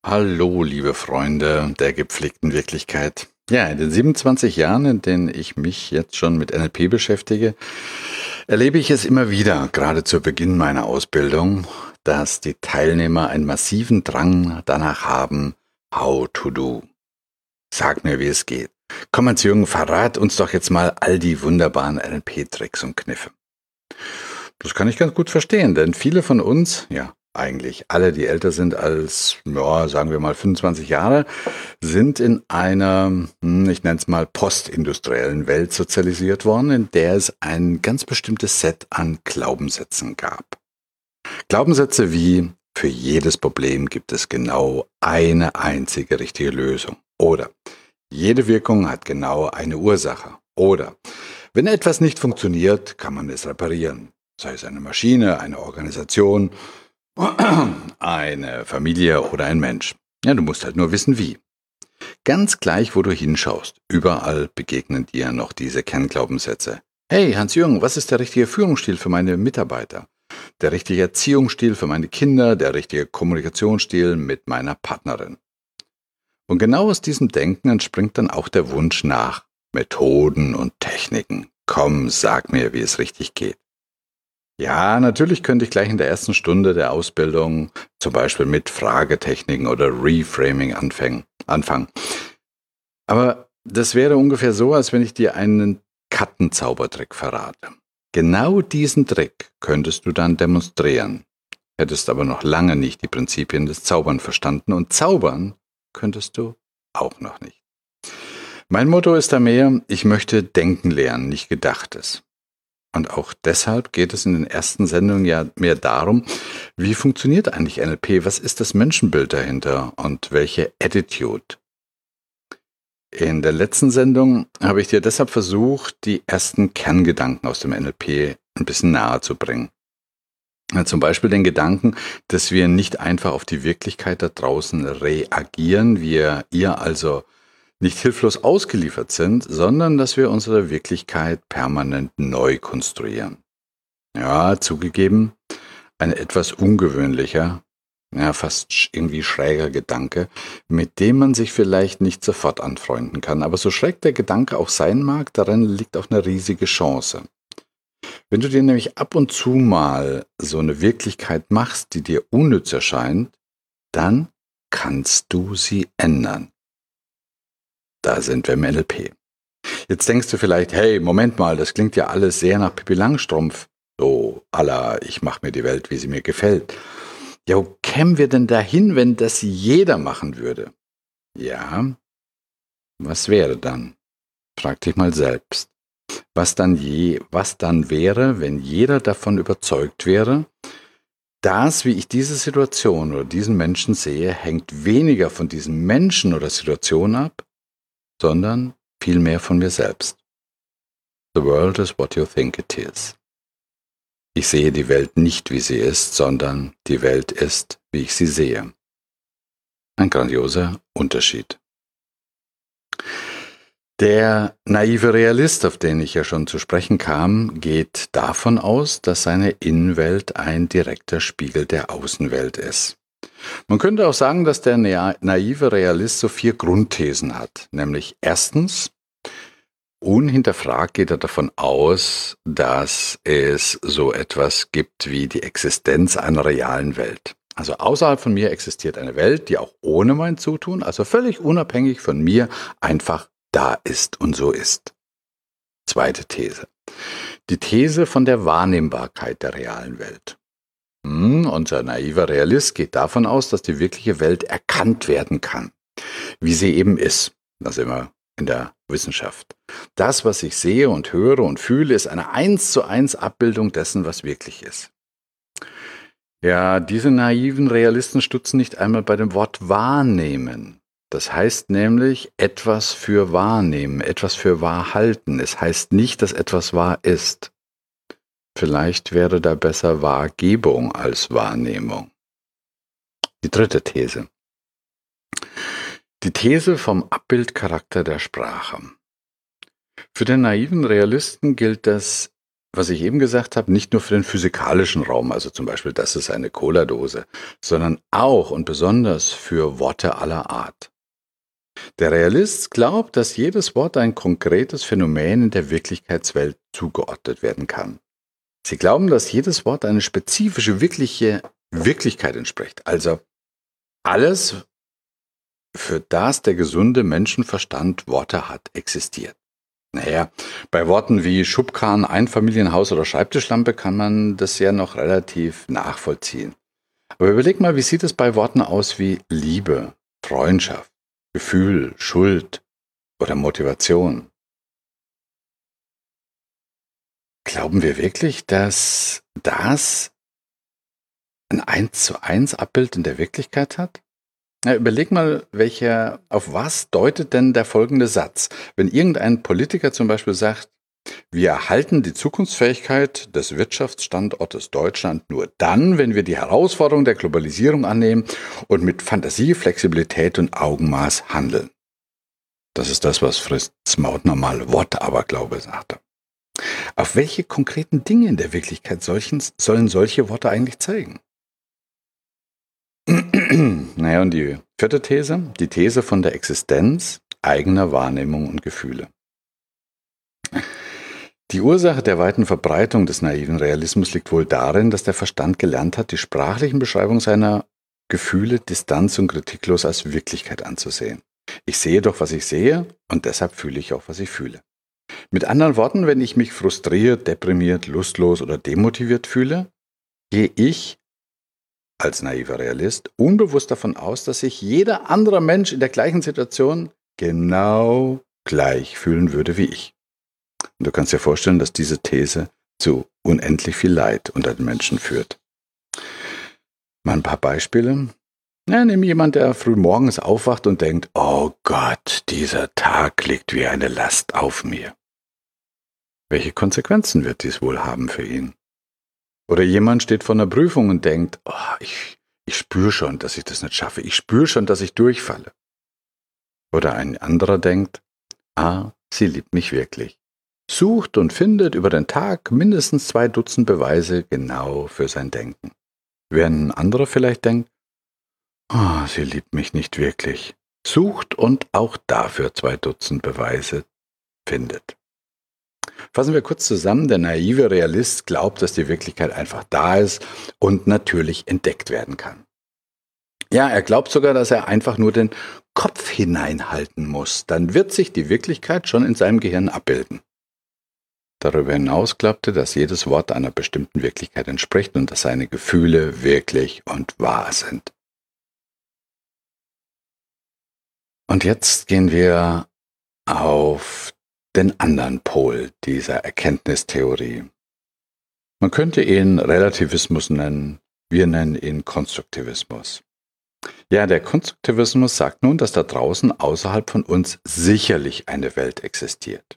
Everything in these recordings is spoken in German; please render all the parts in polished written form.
Hallo, liebe Freunde der gepflegten Wirklichkeit. Ja, in den 27 Jahren, in denen ich mich jetzt schon mit NLP beschäftige, erlebe ich es immer wieder, gerade zu Beginn meiner Ausbildung, dass die Teilnehmer einen massiven Drang danach haben, how to do. Sag mir, wie es geht. Komm, Hans-Jürgen, verrat uns doch jetzt mal all die wunderbaren NLP-Tricks und Kniffe. Das kann ich ganz gut verstehen, denn viele von uns, ja, eigentlich alle, die älter sind als, ja, sagen wir mal 25 Jahre, sind in einer, ich nenne es mal postindustriellen Welt sozialisiert worden, in der es ein ganz bestimmtes Set an Glaubenssätzen gab. Glaubenssätze wie, für jedes Problem gibt es genau eine einzige richtige Lösung. Oder jede Wirkung hat genau eine Ursache. Oder wenn etwas nicht funktioniert, kann man es reparieren. Sei es eine Maschine, eine Organisation, eine Familie oder ein Mensch. Ja, du musst halt nur wissen, wie. Ganz gleich, wo du hinschaust, überall begegnen dir noch diese Kernglaubenssätze. Hey, Hans-Jürgen, was ist der richtige Führungsstil für meine Mitarbeiter? Der richtige Erziehungsstil für meine Kinder, der richtige Kommunikationsstil mit meiner Partnerin. Und genau aus diesem Denken entspringt dann auch der Wunsch nach Methoden und Techniken. Komm, sag mir, wie es richtig geht. Ja, natürlich könnte ich gleich in der ersten Stunde der Ausbildung zum Beispiel mit Fragetechniken oder Reframing anfangen. Aber das wäre ungefähr so, als wenn ich dir einen Kartenzaubertrick verrate. Genau diesen Trick könntest du dann demonstrieren, hättest aber noch lange nicht die Prinzipien des Zaubern verstanden und zaubern könntest du auch noch nicht. Mein Motto ist da mehr, ich möchte denken lernen, nicht Gedachtes. Und auch deshalb geht es in den ersten Sendungen ja mehr darum, wie funktioniert eigentlich NLP, was ist das Menschenbild dahinter und welche Attitude. In der letzten Sendung habe ich dir deshalb versucht, die ersten Kerngedanken aus dem NLP ein bisschen nahe zu bringen. Zum Beispiel den Gedanken, dass wir nicht einfach auf die Wirklichkeit da draußen reagieren, wir ihr also nicht hilflos ausgeliefert sind, sondern dass wir unsere Wirklichkeit permanent neu konstruieren. Ja, zugegeben, ein etwas ungewöhnlicher, ja, fast irgendwie schräger Gedanke, mit dem man sich vielleicht nicht sofort anfreunden kann. Aber so schräg der Gedanke auch sein mag, darin liegt auch eine riesige Chance. Wenn du dir nämlich ab und zu mal so eine Wirklichkeit machst, die dir unnütz erscheint, dann kannst du sie ändern. Da sind wir im NLP. Jetzt denkst du vielleicht, hey, Moment mal, das klingt ja alles sehr nach Pippi Langstrumpf. So, à la, ich mach mir die Welt, wie sie mir gefällt. Ja, wo kämen wir denn dahin, wenn das jeder machen würde? Ja, was wäre dann? Frag dich mal selbst. Was dann wäre, wenn jeder davon überzeugt wäre, das, wie ich diese Situation oder diesen Menschen sehe, hängt weniger von diesem Menschen oder Situation ab, sondern vielmehr von mir selbst. The world is what you think it is. Ich sehe die Welt nicht, wie sie ist, sondern die Welt ist, wie ich sie sehe. Ein grandioser Unterschied. Der naive Realist, auf den ich ja schon zu sprechen kam, geht davon aus, dass seine Innenwelt ein direkter Spiegel der Außenwelt ist. Man könnte auch sagen, dass der naive Realist so 4 Grundthesen hat, nämlich erstens, unhinterfragt geht er davon aus, dass es so etwas gibt wie die Existenz einer realen Welt. Also außerhalb von mir existiert eine Welt, die auch ohne mein Zutun, also völlig unabhängig von mir, einfach da ist und so ist. Zweite These. Die These von der Wahrnehmbarkeit der realen Welt. Unser naiver Realist geht davon aus, dass die wirkliche Welt erkannt werden kann, wie sie eben ist. Das ist immer in der Wissenschaft. Das, was ich sehe und höre und fühle, ist eine 1:1 Abbildung dessen, was wirklich ist. Ja, diese naiven Realisten stutzen nicht einmal bei dem Wort wahrnehmen. Das heißt nämlich etwas für wahrnehmen, etwas für wahr halten. Es heißt nicht, dass etwas wahr ist. Vielleicht wäre da besser Wahrgebung als Wahrnehmung. Die dritte These. Die These vom Abbildcharakter der Sprache. Für den naiven Realisten gilt das was ich eben gesagt habe, nicht nur für den physikalischen Raum, also zum Beispiel, das ist eine Cola-Dose, sondern auch und besonders für Worte aller Art. Der Realist glaubt, dass jedes Wort ein konkretes Phänomen in der Wirklichkeitswelt zugeordnet werden kann. Sie glauben, dass jedes Wort eine spezifische, wirkliche Wirklichkeit entspricht. Also alles, für das der gesunde Menschenverstand Worte hat, existiert. Naja, bei Worten wie Schubkarren, Einfamilienhaus oder Schreibtischlampe kann man das ja noch relativ nachvollziehen. Aber überleg mal, wie sieht es bei Worten aus wie Liebe, Freundschaft, Gefühl, Schuld oder Motivation? Glauben wir wirklich, dass das ein 1:1 Abbild in der Wirklichkeit hat? Ja, überleg mal, auf was deutet denn der folgende Satz? Wenn irgendein Politiker zum Beispiel sagt, wir erhalten die Zukunftsfähigkeit des Wirtschaftsstandortes Deutschland nur dann, wenn wir die Herausforderung der Globalisierung annehmen und mit Fantasie, Flexibilität und Augenmaß handeln. Das ist das, was Fritz Mautner mal Wortaberglaube sagte. Auf welche konkreten Dinge in der Wirklichkeit sollen solche Worte eigentlich zeigen? Naja, und die vierte These, die These von der Existenz eigener Wahrnehmung und Gefühle. Die Ursache der weiten Verbreitung des naiven Realismus liegt wohl darin, dass der Verstand gelernt hat, die sprachlichen Beschreibungen seiner Gefühle distanz- und kritiklos als Wirklichkeit anzusehen. Ich sehe doch, was ich sehe, und deshalb fühle ich auch, was ich fühle. Mit anderen Worten, wenn ich mich frustriert, deprimiert, lustlos oder demotiviert fühle, gehe ich als naiver Realist unbewusst davon aus, dass sich jeder andere Mensch in der gleichen Situation genau gleich fühlen würde wie ich. Und du kannst dir vorstellen, dass diese These zu unendlich viel Leid unter den Menschen führt. Mal ein paar Beispiele. Ja, nimm jemand, der früh morgens aufwacht und denkt, oh Gott, dieser Tag liegt wie eine Last auf mir. Welche Konsequenzen wird dies wohl haben für ihn? Oder jemand steht vor einer Prüfung und denkt, oh, ich spüre schon, dass ich das nicht schaffe. Ich spüre schon, dass ich durchfalle. Oder ein anderer denkt, sie liebt mich wirklich. Sucht und findet über den Tag mindestens 2 Dutzend Beweise genau für sein Denken. Während ein anderer vielleicht denkt, sie liebt mich nicht wirklich. Sucht und auch dafür 2 Dutzend Beweise findet. Fassen wir kurz zusammen, der naive Realist glaubt, dass die Wirklichkeit einfach da ist und natürlich entdeckt werden kann. Ja, er glaubt sogar, dass er einfach nur den Kopf hineinhalten muss. Dann wird sich die Wirklichkeit schon in seinem Gehirn abbilden. Darüber hinaus glaubt er, dass jedes Wort einer bestimmten Wirklichkeit entspricht und dass seine Gefühle wirklich und wahr sind. Und jetzt gehen wir auf den anderen Pol dieser Erkenntnistheorie. Man könnte ihn Relativismus nennen, wir nennen ihn Konstruktivismus. Ja, der Konstruktivismus sagt nun, dass da draußen außerhalb von uns sicherlich eine Welt existiert.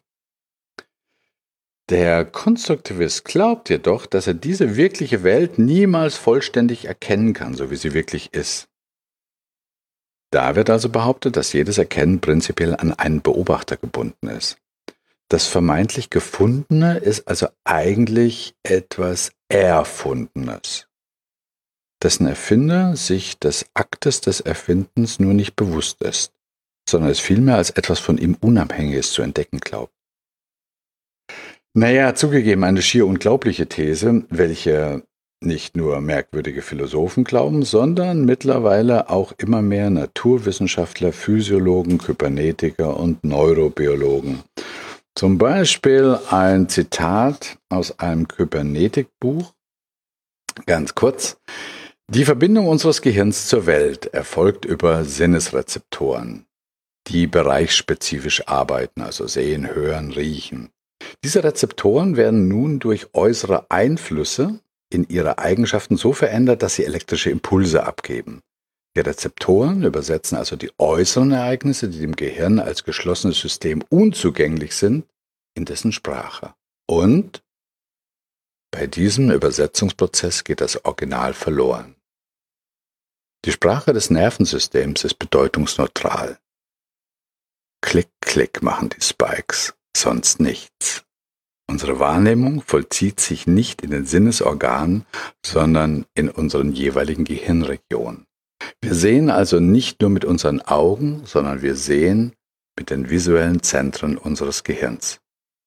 Der Konstruktivist glaubt jedoch, dass er diese wirkliche Welt niemals vollständig erkennen kann, so wie sie wirklich ist. Da wird also behauptet, dass jedes Erkennen prinzipiell an einen Beobachter gebunden ist. Das vermeintlich Gefundene ist also eigentlich etwas Erfundenes, dessen Erfinder sich des Aktes des Erfindens nur nicht bewusst ist, sondern es vielmehr als etwas von ihm Unabhängiges zu entdecken glaubt. Naja, zugegeben eine schier unglaubliche These, welche nicht nur merkwürdige Philosophen glauben, sondern mittlerweile auch immer mehr Naturwissenschaftler, Physiologen, Kybernetiker und Neurobiologen. Zum Beispiel ein Zitat aus einem Kybernetikbuch, ganz kurz. Die Verbindung unseres Gehirns zur Welt erfolgt über Sinnesrezeptoren, die bereichsspezifisch arbeiten, also sehen, hören, riechen. Diese Rezeptoren werden nun durch äußere Einflüsse in ihre Eigenschaften so verändert, dass sie elektrische Impulse abgeben. Die Rezeptoren übersetzen also die äußeren Ereignisse, die dem Gehirn als geschlossenes System unzugänglich sind, in dessen Sprache. Und bei diesem Übersetzungsprozess geht das Original verloren. Die Sprache des Nervensystems ist bedeutungsneutral. Klick, klick machen die Spikes, sonst nichts. Unsere Wahrnehmung vollzieht sich nicht in den Sinnesorganen, sondern in unseren jeweiligen Gehirnregionen. Wir sehen also nicht nur mit unseren Augen, sondern wir sehen mit den visuellen Zentren unseres Gehirns.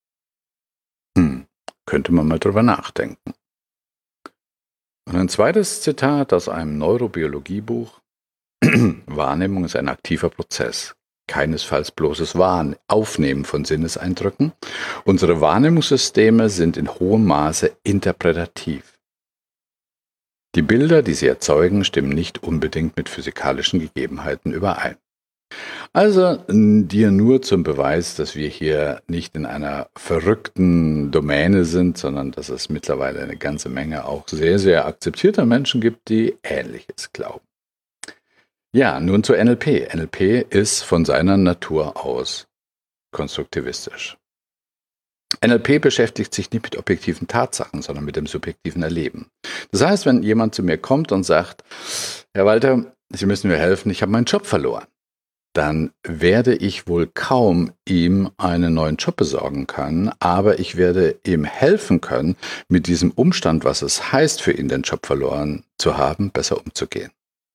Könnte man mal drüber nachdenken. Und ein zweites Zitat aus einem Neurobiologiebuch. Wahrnehmung ist ein aktiver Prozess, keinesfalls bloßes Aufnehmen von Sinneseindrücken. Unsere Wahrnehmungssysteme sind in hohem Maße interpretativ. Die Bilder, die sie erzeugen, stimmen nicht unbedingt mit physikalischen Gegebenheiten überein. Also dir nur zum Beweis, dass wir hier nicht in einer verrückten Domäne sind, sondern dass es mittlerweile eine ganze Menge auch sehr, sehr akzeptierter Menschen gibt, die Ähnliches glauben. Ja, nun zu NLP. NLP ist von seiner Natur aus konstruktivistisch. NLP beschäftigt sich nicht mit objektiven Tatsachen, sondern mit dem subjektiven Erleben. Das heißt, wenn jemand zu mir kommt und sagt, Herr Walter, Sie müssen mir helfen, ich habe meinen Job verloren, dann werde ich wohl kaum ihm einen neuen Job besorgen können, aber ich werde ihm helfen können, mit diesem Umstand, was es heißt, für ihn den Job verloren zu haben, besser umzugehen.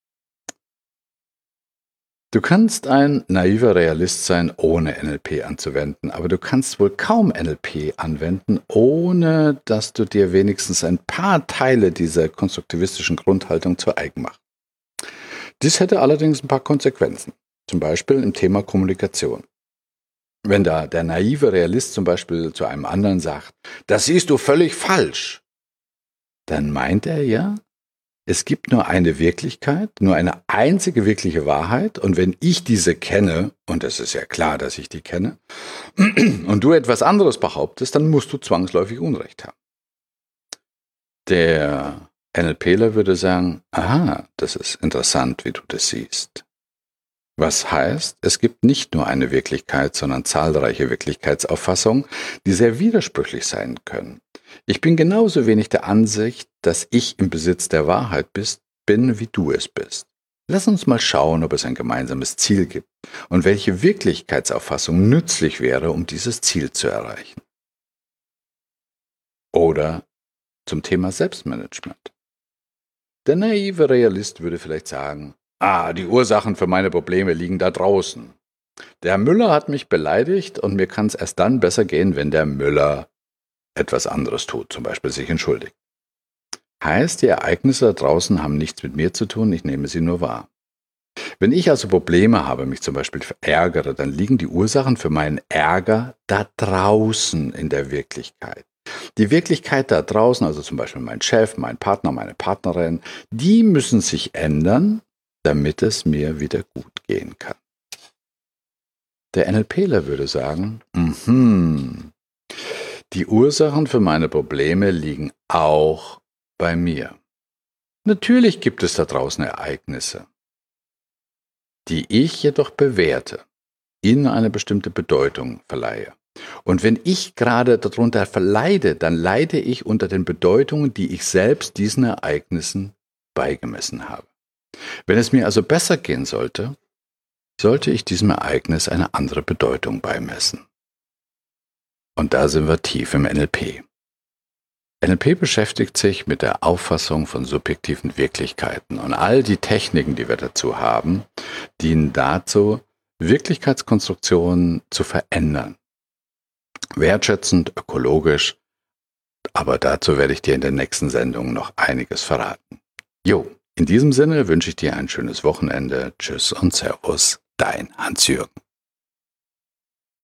Du kannst ein naiver Realist sein, ohne NLP anzuwenden, aber du kannst wohl kaum NLP anwenden, ohne dass du dir wenigstens ein paar Teile dieser konstruktivistischen Grundhaltung zu eigen machst. Dies hätte allerdings ein paar Konsequenzen. Zum Beispiel im Thema Kommunikation. Wenn da der naive Realist zum Beispiel zu einem anderen sagt, das siehst du völlig falsch, dann meint er ja, es gibt nur eine Wirklichkeit, nur eine einzige wirkliche Wahrheit und wenn ich diese kenne, und es ist ja klar, dass ich die kenne, und du etwas anderes behauptest, dann musst du zwangsläufig Unrecht haben. Der NLPler würde sagen, aha, das ist interessant, wie du das siehst. Was heißt, es gibt nicht nur eine Wirklichkeit, sondern zahlreiche Wirklichkeitsauffassungen, die sehr widersprüchlich sein können. Ich bin genauso wenig der Ansicht, dass ich im Besitz der Wahrheit bin, wie du es bist. Lass uns mal schauen, ob es ein gemeinsames Ziel gibt und welche Wirklichkeitsauffassung nützlich wäre, um dieses Ziel zu erreichen. Oder zum Thema Selbstmanagement. Der naive Realist würde vielleicht sagen, die Ursachen für meine Probleme liegen da draußen. Der Müller hat mich beleidigt und mir kann es erst dann besser gehen, wenn der Müller etwas anderes tut, zum Beispiel sich entschuldigt. Heißt, die Ereignisse da draußen haben nichts mit mir zu tun, ich nehme sie nur wahr. Wenn ich also Probleme habe, mich zum Beispiel ärgere, dann liegen die Ursachen für meinen Ärger da draußen in der Wirklichkeit. Die Wirklichkeit da draußen, also zum Beispiel mein Chef, mein Partner, meine Partnerin, die müssen sich ändern, damit es mir wieder gut gehen kann. Der NLPler würde sagen, die Ursachen für meine Probleme liegen auch bei mir. Natürlich gibt es da draußen Ereignisse, die ich jedoch bewerte, ihnen eine bestimmte Bedeutung verleihe. Und wenn ich gerade darunter verleide, dann leide ich unter den Bedeutungen, die ich selbst diesen Ereignissen beigemessen habe. Wenn es mir also besser gehen sollte, sollte ich diesem Ereignis eine andere Bedeutung beimessen. Und da sind wir tief im NLP. NLP beschäftigt sich mit der Auffassung von subjektiven Wirklichkeiten und all die Techniken, die wir dazu haben, dienen dazu, Wirklichkeitskonstruktionen zu verändern. Wertschätzend, ökologisch, aber dazu werde ich dir in der nächsten Sendung noch einiges verraten. In diesem Sinne wünsche ich dir ein schönes Wochenende. Tschüss und Servus, dein Hans-Jürgen.